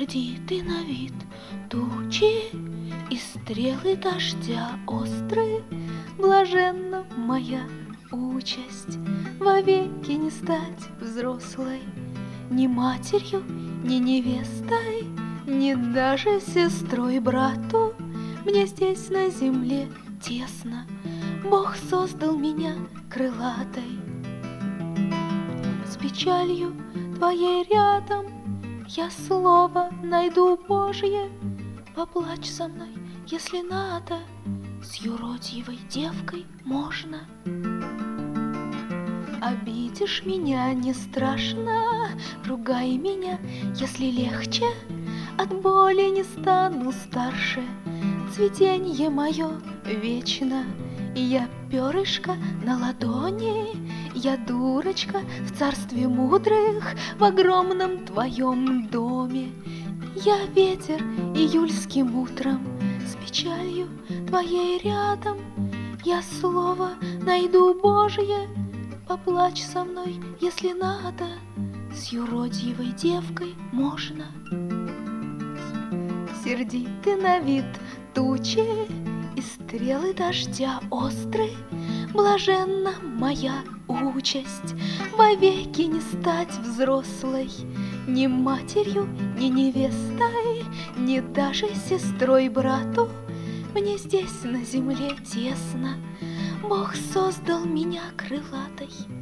Сердитый на вид тучи и стрелы дождя острые, блаженна моя участь вовеки не стать взрослой, ни матерью, ни невестой, ни даже сестрой брату. Мне здесь на земле тесно, Бог создал меня крылатой. С печалью твоей рядом я слово найду Божье. Поплачь со мной, если надо, с юродивой девкой можно. Обидишь меня, не страшно, ругай меня, если легче. От боли не стану старше, цветенье мое вечно. И я перышко на ладони, я дурочка в царстве мудрых, в огромном твоем доме. Я ветер июльским утром, с печалью твоей рядом. Я слово найду Божье. Поплачь со мной, если надо, с юродивой девкой можно. Сердиты на вид тучи и стрелы дождя острые, блаженна моя участь вовеки не стать взрослой, ни матерью, ни невестой, ни даже сестрой брату. Мне здесь на земле тесно, Бог создал меня крылатой.